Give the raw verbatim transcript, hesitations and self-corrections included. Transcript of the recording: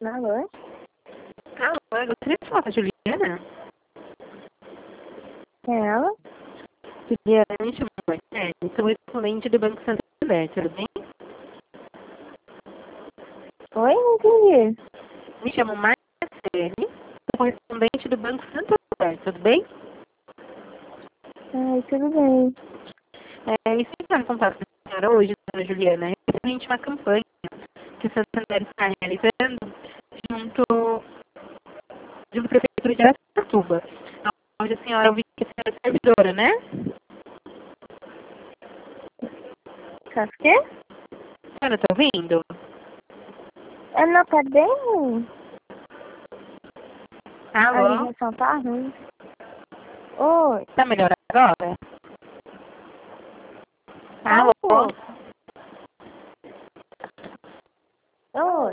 Alô? Alô, eu gostaria de falar com a Juliana. É ela? Juliana, me chamo Marcelo, sou correspondente do Banco Santander, tudo bem? Oi, não entendi. Me chamo Marcelo, sou correspondente do Banco Santander, tudo bem? Ai, tudo bem. É, e se entrar em contato com a senhora hoje, dona Juliana, é referente a uma campanha que o Santander está realizando junto, junto à Prefeitura de Araçatuba, onde a senhora, eu vi que a senhora é servidora, né? Sabe o quê? A senhora está ouvindo? É, não, tá bem ruim. A Alô? ligação tá ruim. Oi, Tá melhor agora? tá um Alô? pouco.